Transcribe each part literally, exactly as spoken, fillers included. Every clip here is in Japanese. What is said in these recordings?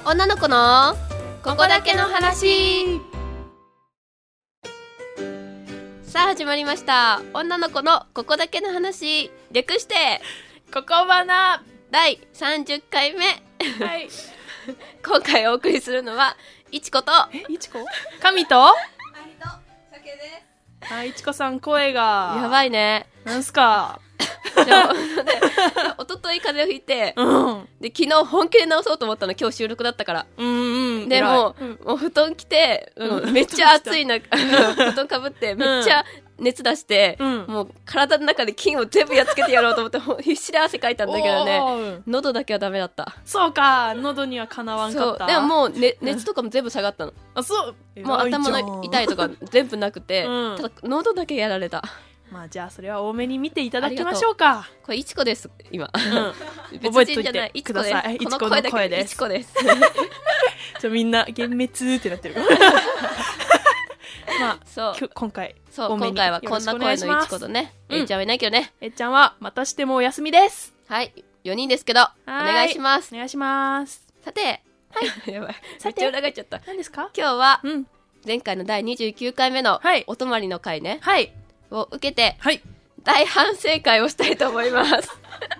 女の子のここだけの話。さあ始まりました、女の子のここだけの話、略してここばなだいさんじゅっかいめ。 はい今回お送りするのはいちことえいちこ神とありとさけであいちこさん声がやばいね。 なんすかでもね、おととい風邪をひいて、 うん、 で昨日本気で治そうと思ったの、今日収録だったから。 うんうんでも、 うん、 もう布団着て、うん、めっちゃ暑い中布団かぶってめっちゃ熱出して、うん、もう体の中で菌を全部やっつけてやろうと思って必死で汗かいたんだけどね、喉だけはダメだった。そうか、 喉にはかなわんかった。 そうでももう、ね、熱とかも全部下がったの。 あ、そう、 もう頭の痛いとか全部なくて、うん、ただ喉だけやられた。 まあじゃあそれは多めに見ていただきましょうか。 これいちこです今、 うん、覚えておいてください。 いちこの声です。いちこですちょみんな幻滅ってなってるまあそう今回そう今回はこんな声のいちことね、うん、えっちゃんはいないけどね。 えっちゃんはまたしてもお休みです。 はい、よにんですけどお願いします。 お願いします。 さて、はいやばい、めっちゃ裏返っちゃった。 何ですか？ 今日は、うん、前回のだいにじゅうきゅうかいめのお泊まりの会ね、はい、を受けて、はい、大反省会をしたいと思います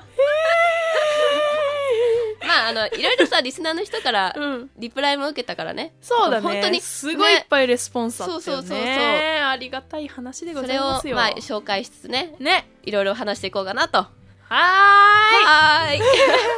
まああのいろいろさリスナーの人からリプライも受けたからね、 うん、そうだね、本当にすごいいっぱいレスポンスあったよね。そうそうそうそう、ありがたい話でございますよ。 それを、まあ、紹介しつつねねいろいろ話していこうかなと。はーいはーい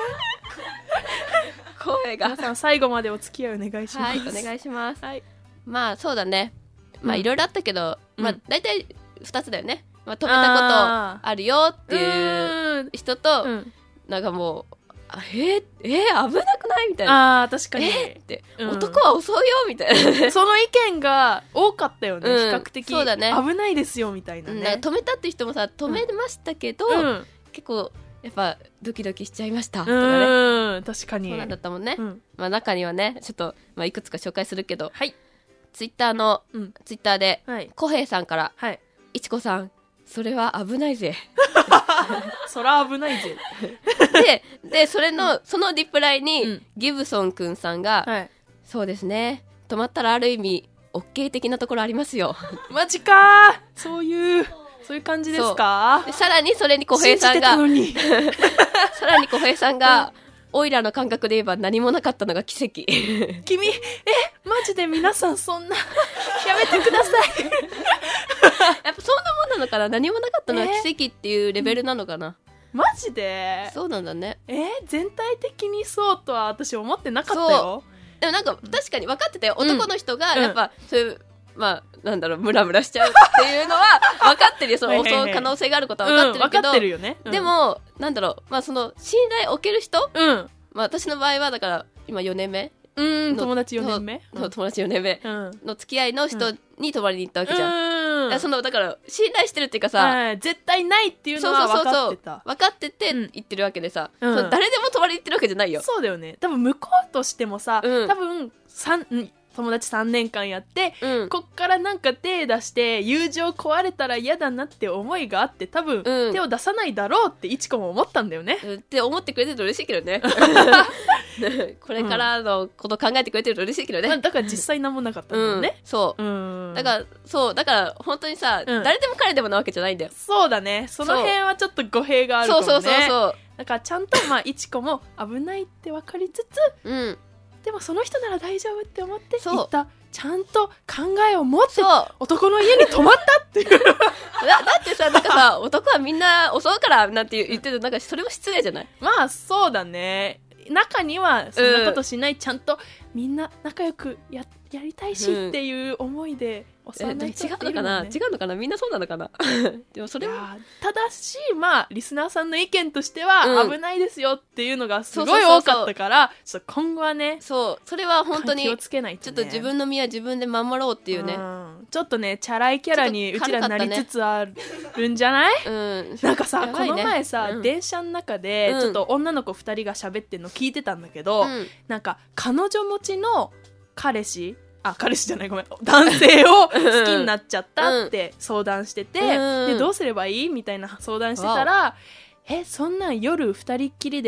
声が。 皆さん最後までお付き合いお願いします。 はい、お願いします、はい、まあそうだね、まあいろいろあったけど、うん、まあ大体ふたつだよね。まあ、止めたことあるよっていう人と、うん、なんかもうあえー、えー、危なくないみたいな。 あー確かに、 えー、って、うん、男は襲うよみたいなその意見が多かったよね、うん、比較的そうだね、 危ないですよみたいなね、 うん、止めたって人もさ止めましたけど、うん、結構やっぱドキドキしちゃいましたとかね。 うん確かにそうなんだったもんね、うん、まあ、中にはねちょっと、まあ、いくつか紹介するけど、はい、ツイッターの、うん、ツイッターで小平、はい、さんから、はい、いちこさんそれは危ないぜそら危ないぜで, でそれのそのリプライに、うん、ギブソンくんさんが、はい、そうですね止まったらある意味 OK 的なところありますよマジかそういうそういう感じですか。 でさらにそれに小平さんがさらに小平さんが、うん、オイラの感覚で言えば何もなかったのが奇跡君えマジで皆さんそんなやめてくださいやっぱそんなもんなのかな。何もなかったのは奇跡っていうレベルなのかな、 えー、マジでそうなんだね。 えー、全体的にそうとは私思ってなかったよ。 でもなんか確かに分かってたよ、うん、男の人がやっぱ、うん、そういうまあなんだろうムラムラしちゃうっていうのは分かってるよその襲う可能性があることは分かってるけど、うん、分かってるよね、うん、でもなんだろう、まあその信頼を置ける人、うん、まあ私の場合はだから今よねんめうん友達よねんめの友達よねんめの付き合いの人に泊まりに行ったわけじゃん、うん、だからそのだから信頼してるっていうかさ、はい、 絶対ないっていうのは分かってた分かってて言ってるわけでさ、うん、その誰でも泊まりに行ってるわけじゃないよ。 そうだよね。多分向こうとしてもさ、うん、多分さん友達さんねんかんやって、うん、こっからなんか手出して友情壊れたら嫌だなって思いがあって多分、うん、手を出さないだろうっていちこも思ったんだよね、 うん、って思ってくれてると嬉しいけどねこれからのこと考えてくれてると嬉しいけどね、 まあ、だから実際なんもなかったんだよね、 うん、そう、うん、だからそうだから本当にさ、うん、誰でも彼でもなわけじゃないんだよ。 そうだね、その辺はちょっと語弊があるかもね。 そうそうそうそうだからちゃんとまあいちこも危ないって分かりつつ、うんでもその人なら大丈夫って思って行った。ちゃんと考えを持って男の家に泊まったっていうだ, だってさなんかさ男はみんな襲うからなんて言ってるなんかそれも失礼じゃない。 まあそうだね。中にはそんなことしない、うん、ちゃんとみんな仲良く や, やりたいしっていう思いで襲わない人っているもんね、 うん、違うのかな違うのかなみんなそうなのかなでもそれはただしまあリスナーさんの意見としては、うん、危ないですよっていうのがすごい多かったから今後はねそうそれは本当に気をつけないと、ね、 ちょっと自分の身は自分で守ろうっていうね、うん、 ちょっとねチャラいキャラにうちらなりつつあるんじゃない、うん、なんかさ、ね、この前さ、うん、電車の中でちょっと女の子ふたりが喋ってるの聞いてたんだけど、うん、なんか彼女持ちの彼氏あ彼氏じゃないごめん男性を好きになっちゃったって相談してて、うん、でどうすればいいみたいな相談してたらえそんなん夜二人っきりで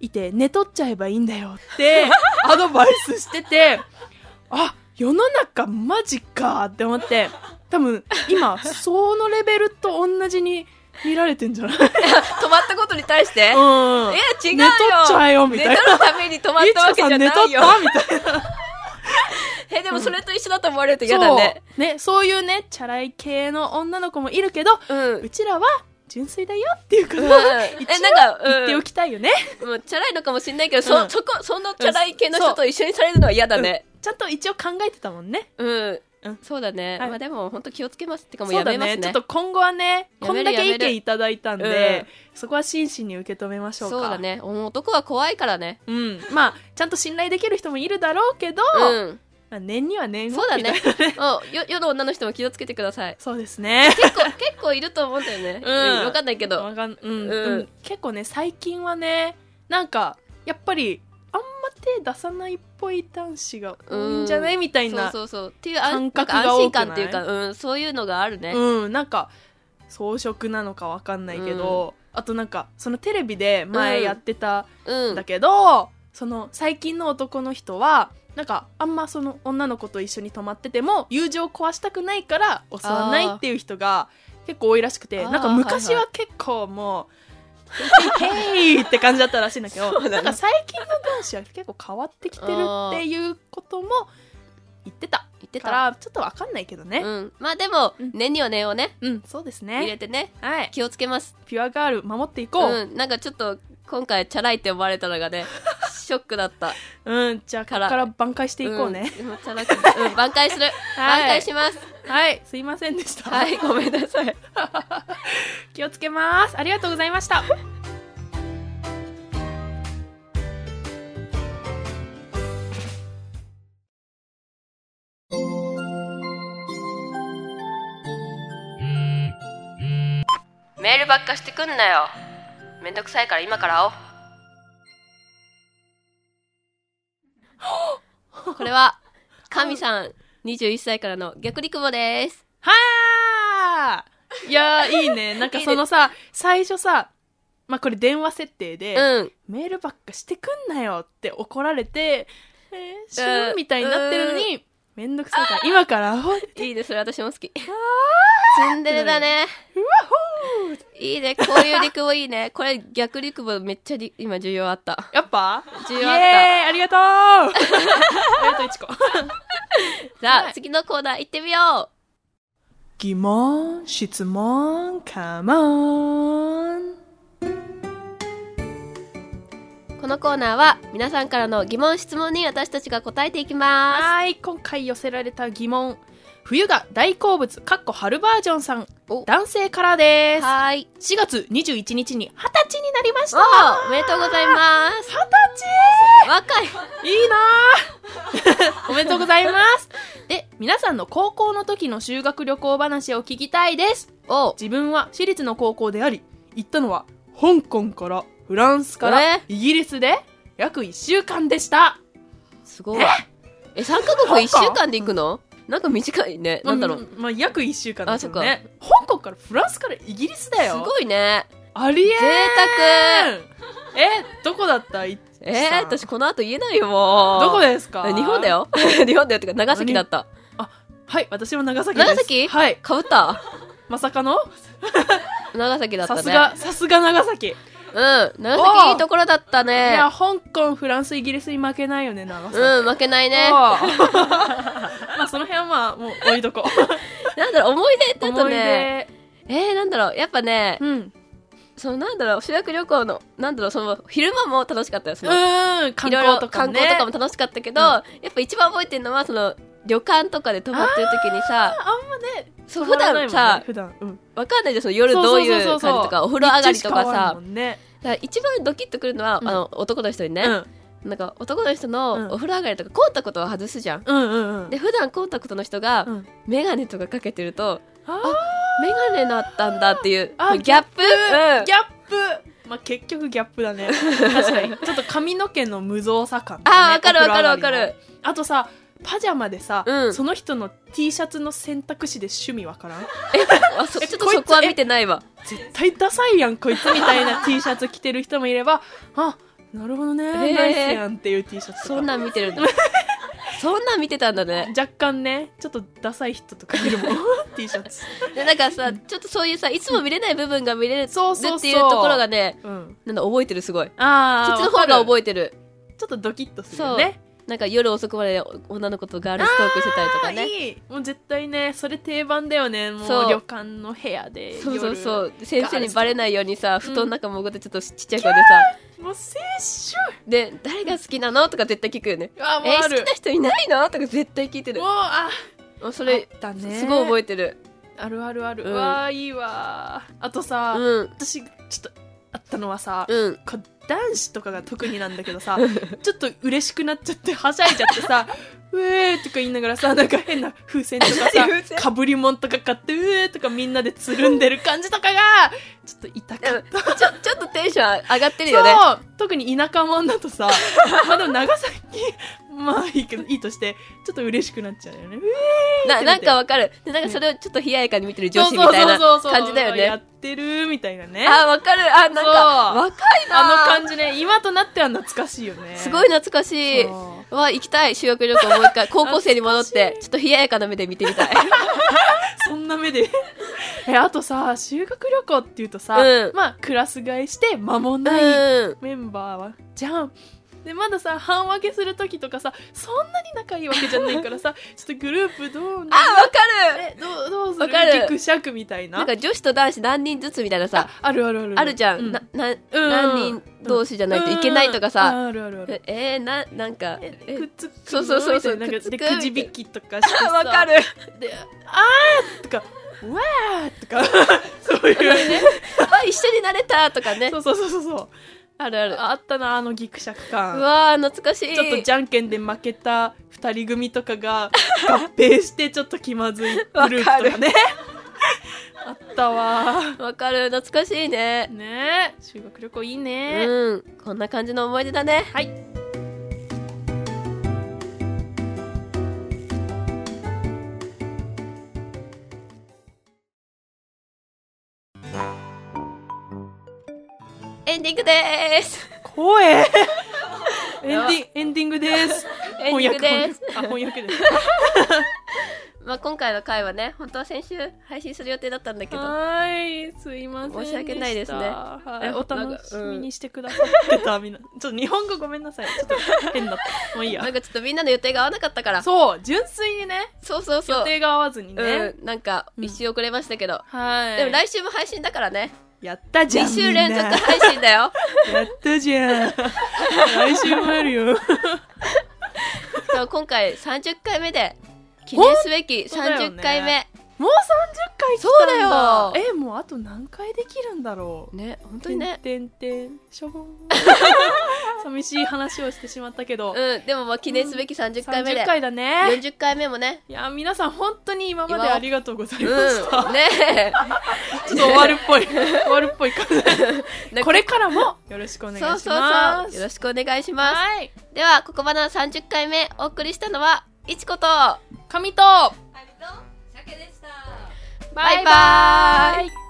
いて寝取っちゃえばいいんだよってアドバイスしてて、あ、世の中マジかって思って、多分今そのレベルと同じに見られてんじゃない？ 止まったことに対して、うん、いや違うよ、 寝取っちゃえよみたいな、 寝取るために止まったわけじゃないよ。 寝取ったみたいなえ、でもそれと一緒だと思われると嫌だね。 そうね、そういうねチャラい系の女の子もいるけど、うん、うちらは純粋だよっていうことを、うん、一応言っておきたいよね。 うん、もうチャラいのかもしれないけど、そ、うん、そこそのチャラい系の人と一緒にされるのは嫌だね、 うん、ちゃんと一応考えてたもんね。 うん、うん、そうだね、はい、まあでも本当気をつけますってかもうやめますね。 そうだね、ちょっと今後はねこんだけ意見いただいたんで、うん、そこは真摯に受け止めましょうか。 そうだね、男は怖いからね。 うん、まあちゃんと信頼できる人もいるだろうけど、うんまあ、念には念を。 そうだね。世の女の人も気をつけてください。 そうですね。 結構、結構いると思うんだよね。うん。わかんないけど。わかん、 うん、うん。結構ね、最近はね、なんか、やっぱり、あんま手出さないっぽい男子が多いんじゃない、うん、みたいな。 そうそうそう。っていう感覚が多くない？安心感っていうか、うん、そういうのがあるね。 うん、なんか、装飾なのかわかんないけど、うん、あとなんか、そのテレビで前やってたんだけど、うん、その、最近の男の人は、なんかあんまその女の子と一緒に泊まってても友情を壊したくないから襲わないっていう人が結構多いらしくて、なんか昔は結構もうヘイヘイって感じだったらしいんだけど、なんか最近の男子は結構変わってきてるっていうことも言ってた言ってたからちょっとわかんないけどね、 うん、まあでも、うん、念には念をね、 うん、そうですね、 入れてね、 はい、 気をつけます。 ピュアガール守っていこう、 うん、なんかちょっと今回チャラいって思われたのがねショックだった。 うん、じゃあここから挽回していこうね。 うん、チャラく、うん、挽回する、はい、挽回します。 はい、すいませんでした。 はい、ごめんなさい。 気をつけます。ありがとうございました。 メールばっかしてくんなよ。めんどくさいから今から会おう。これは神さんにじゅういっさいからの逆陸母です。 はーいやーいいね。なんかそのさ最初さ、まあこれ電話設定で、うん、メールばっかしてくんなよって怒られて、えー、シュンみたいになってるのに、うん、めんどくさいから今から会おうって。 いいね、それ私も好き。ツンデレだね。いいね、こういう陸母いいね。これ逆陸母めっちゃ今需要あった。 やっぱ需要あった。 ありがとう。ありがとういちこ。 さあ、はい、次のコーナー行ってみよう。 疑問質問カモン。 このコーナーは皆さんからの疑問質問に私たちが答えていきます。 はい、今回寄せられた疑問、冬が大好物かっこ春バージョンさん、男性からです。 はい、 しがつにじゅういちにちにはたちになりました。 おめでとうございます。 はたち若い。 いいなおめでとうございます。で、皆さんの高校の時の修学旅行話を聞きたいです。お自分は私立の高校であり、行ったのは香港からフランスからイギリスで約いっしゅうかんでした。 すごい。え、さんカ国いっしゅうかんで行くの？なんか短いね。なんだろう。 まあ、約いっしゅうかんですよね。香港からフランスからイギリスだよ。 すごいね。 ありえー。 贅沢。 え、どこだった？ えー、私この後言えないよ、もう。 どこですか？ 日本だよ。日本だよってか、長崎だった。 あ、はい、私も長崎です。 長崎？ はい。 かぶった。 まさかの長崎だったね。 さすが、さすが長崎。 うん、長崎いいところだったね。 いや、香港、フランス、イギリスに負けないよね、長崎。 うん、負けないね。 まあ、その辺はまあ、もう置いとこう。 なんだろう、思い出だとね、えー、なんだろう、やっぱね、うん、そのなんだろう、修学旅行の、なんだろう、その、昼間も楽しかったよ、その、 うん、観光とかね。 観光とかも楽しかったけど、うん、やっぱ一番覚えてるのは、その、旅館とかで泊まってる時にさ、 あんまね、 そう普段さ、 ね、普段、うん、 わかんないじゃん、その夜どういう感じとか、お風呂上がりとかさ、だから一番ドキッとくるのは、うん、あの男の人にね、うん、なんか男の人のお風呂上がりとかコンタクトを外すじゃん、うんうんうん、で普段コンタクトの人が、うん、メガネとかかけてると、ああメガネだったんだっていうギャップ、 うん、ギャップ、まあ、結局ギャップだね確かにちょっと髪の毛の無造作感、ね、 ああわかるわかるわかる。 あとさパジャマでさ、うん、その人の T シャツの選択肢で趣味わからん？えあそちょっとそこは見てないわ。 絶対ダサいやんこいつみたいな T シャツ着てる人もいれば、あなるほどね、えー、ナイスやんっていう T シャツとかそんなん見てるんだそんなん見てたんだね。 若干ねちょっとダサい人とかいるもんT シャツでなんかさちょっとそういうさいつも見れない部分が見れるっていうところがね、うん、なんだ覚えてるすごい。あそっちの方が覚えてる。 ちょっとドキッとするよね。 なんか夜遅くまで女の子とガールストークしてたりとかね。 いいもう絶対ねそれ定番だよね。もう旅館の部屋でそうそうそう先生にバレないようにさ布団の中潜ってちょっとちっちゃい声でさ、 うん、もう青春で誰が好きなのとか絶対聞くよね。あえー、好きな人いないのとか絶対聞いてる。もうあそれあ、ね、すごい覚えてる。 あるあるある、うん、わーいいわー。あとさ、うん、私ちょっとあったのはさ、うん、男子とかが特になんだけどさちょっと嬉しくなっちゃってはしゃいじゃってさうえーとか言いながらさなんか変な風船とかさかぶりもんとか買ってうえーとかみんなでつるんでる感じとかがちょっと痛かったちょ, ちょっとテンション上がってるよね。 そう特に田舎もんだとさまあでも長崎まあいいけどいいとしてちょっと嬉しくなっちゃうよね。 うななんかわかる。でなんかそれをちょっと冷ややかに見てる女子みたいな感じだよね。 やってるみたいなね。 あわかる。あなんか若いなあの感じね。今となっては懐かしいよね。 すごい懐かしい。わ行きたい修学旅行もう一回高校生に戻ってちょっと冷ややかな目で見てみたいそんな目でえあとさ修学旅行っていうとさ、うん、まあクラス替えして間もないメンバーは、うん、じゃんでまださ半分けするときとかさそんなに仲いいわけじゃないからさちょっとグループどうなのあわかるえどうどうするギクシャクみたいななんか女子と男子何人ずつみたいなさあ, あるあるあるあるじゃん、うん、なな、うん、何人同士じゃないといけないとかさ、うん、あるあるあるえー、ななんかえくっつくそうそうそうそうなんかでくじ引きとかしてさわかるであーとかわーとかそういうねあ一緒になれたとかねそうそうそうそうそうあるあるあったなあのギクシャク感。 うわー懐かしい。 ちょっとじゃんけんで負けたふたり組とかが合併してちょっと気まずいグループとかねあったわ。 わかる懐かしいね。 ね修学旅行いいね。 うんこんな感じの思い出だね。 はいエンディングでーす。 声エンディエンディングです。 エンディングです。 あ翻訳です。 まあ今回の回はね本当は先週配信する予定だったんだけどはいすいません申し訳ないですね。 はいお楽しみにしてくださってた、うん、みんなちょっと日本語ごめんなさいちょっと変だったもういいや。 なんかちょっとみんなの予定が合わなかったからそう純粋にねそうそうそう予定が合わずにね、 うん、なんか一周遅れましたけど、 うん、はいでも来週も配信だからね。 やったじゃんに週連続配信だよやったじゃん来週もあるよ今回さんじゅっかいめで記念すべきさんじゅっかいめ、ね、 もうさんじゅっかい来たんだ。そうだよ。えもうあと何回できるんだろうね本当にねてんてんしょぼん寂しい話をしてしまったけどうんでもまあ記念すべきさんじゅっかいめで、 うん、さんじゅっかいだね。 よんじゅっかいめもねいや皆さん本当に今までありがとうございました、 うん、ねえちょっと終わるっぽい終わるっぽい感じこれからもよろしくお願いします。 そうそうそうよろしくお願いします、はい、ではここまでのさんじゅっかいめお送りしたのはいちこと神とシャケでした。バイバーイ。